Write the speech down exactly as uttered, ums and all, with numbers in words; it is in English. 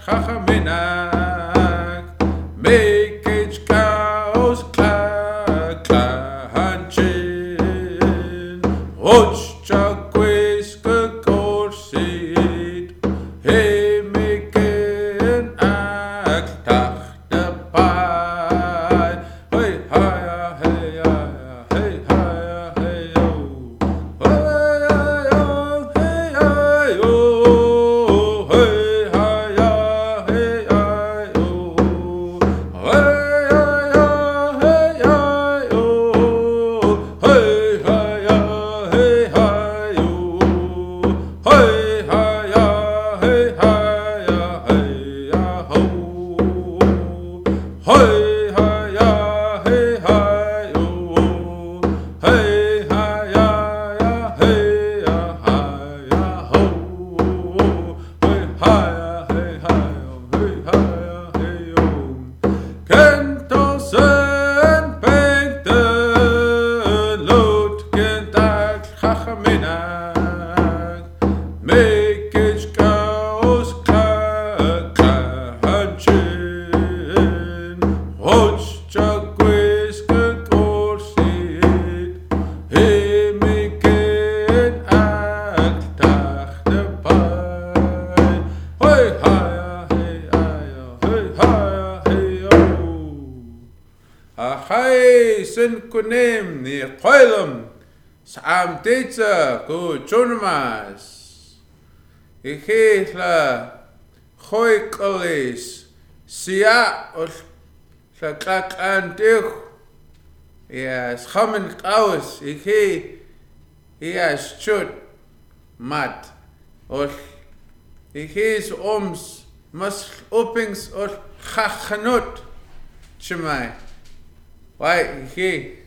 chachaminak, make each cows kla kla hanchin, och chakwis gekorsit, he miken ak tach de pai, hey haya hey haya hey haya hey yo, hey yo hey yo, hey haya hey yo, hey yo hey yo, hey haya hey yo, hey haya hey haya hey ya ho, hey haya hey yo, hey haya ya hey ya haya ho, hey haya hey yo, hey haya hey yo, kentosen pengten lot kentak chachaminak, make it chaos kla kla hanchin, och chakwis gekorsit, he miken ak tach de pai, hey haya hey haya hey haya hey yo. Achai sin kunim ni qoilum sam teitza ku chunmas, ichla choikolis sia ol la klakantich, yes chamin qaus ichi yes chut mat ol ichis oms mas opings ol chachanut chimai, why ichi